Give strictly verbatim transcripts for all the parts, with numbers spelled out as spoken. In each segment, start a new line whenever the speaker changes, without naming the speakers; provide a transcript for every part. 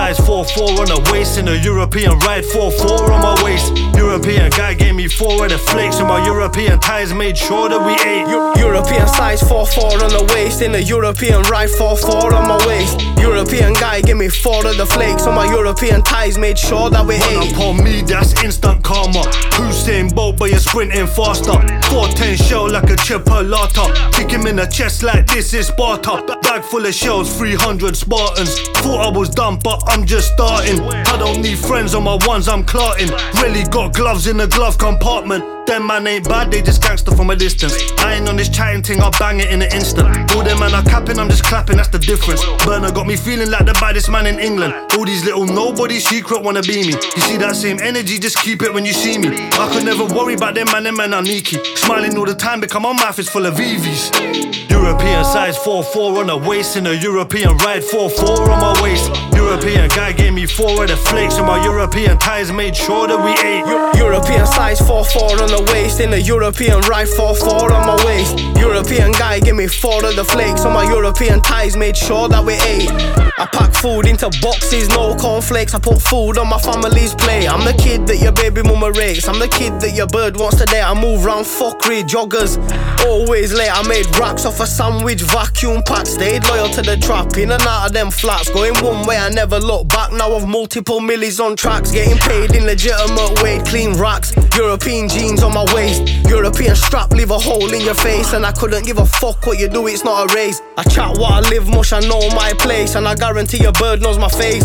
size four four on the waist, in a European ride four four on my waist. European guy gave me four of the flakes, and my European ties made sure that we ate.
European size four four on the waist, in a European ride four four on my waist. European guy gave me four of the flakes, and my European ties made sure that we
Run
ate.
up on me, that's instant karma. Usain Bolt, but you're sprinting faster. four ten shell like a chipolata. Kick him in the chest like this is Sparta. Bag full of shells, three hundred Spartans. Thought I was done, but I'm just starting. I don't need friends on my ones, I'm clarting. Really got gloves in the glove compartment. Them man ain't bad, they just gangster from a distance. I ain't on this chatting thing, I'll bang it in an instant. All them man are capping, I'm just clapping, that's the difference. Burner got me feeling like the baddest man in England. All these little nobodies secret wanna be me. You see that same energy, just keep it when you see me. I could never worry about them man, them man are sneaky. Smiling all the time because my mouth is full of V Vs. European size four four on the waist, in a European ride four four on my waist. European guy gave me four of the flakes, and my European ties made sure that we ate.
European size four four on the waist, in a European ride four four on my waist. European guy gave me four of the flakes, and my European ties made sure that we ate. I pack food into boxes, no cornflakes. I put food on my family's plate. I'm the kid that your baby mama rakes. I'm the kid that your bird wants to date. I move round fuckery, joggers, always late. I made racks off a sandwich, vacuum pack. Stayed loyal to the trap, in and out of them flats. Going one way, I never look back. Now I've multiple millies on tracks. Getting paid in legitimate weight, clean racks. European jeans on my waist. European strap, leave a hole in your face. And I couldn't give a fuck what you do, it's not a race. I chat what I live, mush, I know my place. And I guarantee your bird knows my face.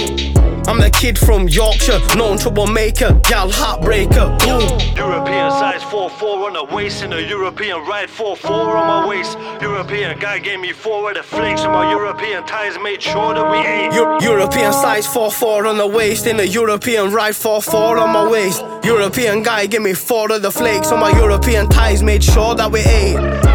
I'm the kid from Yorkshire, known troublemaker, gal heartbreaker. Boom.
European size four four on the waist, in a European ride four four on my waist. European guy gave me four of the flakes, and my European ties made sure that we ate.
Eu- European size four four on the waist, in a European ride four four on my waist. European guy gave me four of the flakes, and my European ties made sure that we ate.